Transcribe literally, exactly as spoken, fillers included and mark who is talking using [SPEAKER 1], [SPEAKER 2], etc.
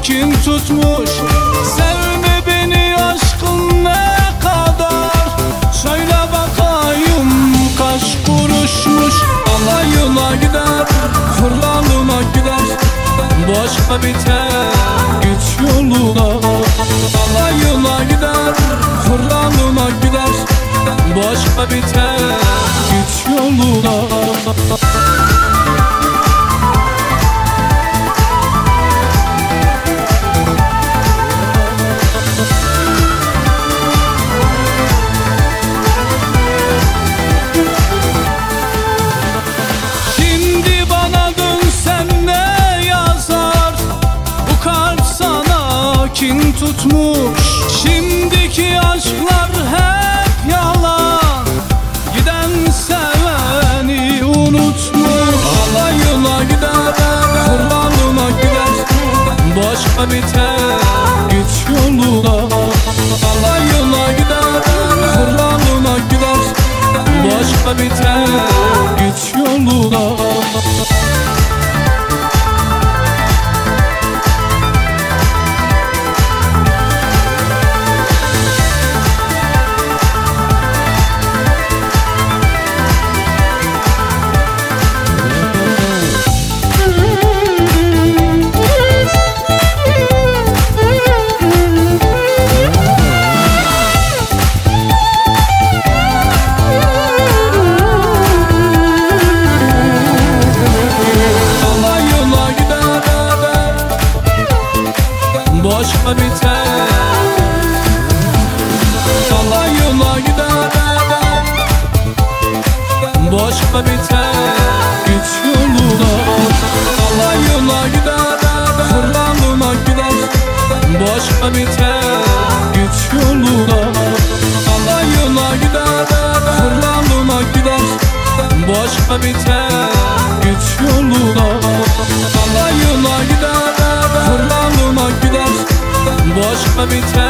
[SPEAKER 1] kin tutmuş. Sevme beni aşkın ne kadar, söyle bakayım kaç kuruşmuş. Alayına gider, hırlalına gider, boşa biter güç yoluna. Alayına gider, hırlalına gider, boşa biter güç yoluna. Kin tutmuş. Şimdiki aşklar hep yalan, giden seveni unutmuş. Alayına gider, hırlalına gider, boşa biter güç yoluna. Alayına gider, hırlalına gider, boşa biter güç yoluna. Boşa biter, alayına gider, boşa biter güç yoluna. Alayına gider, hırlalına gider, boşa biter güç yoluna. Alayına gider, hırlalına gider, boşa biter güç yoluna. Alayına gider, hırlalına gider, boşa biter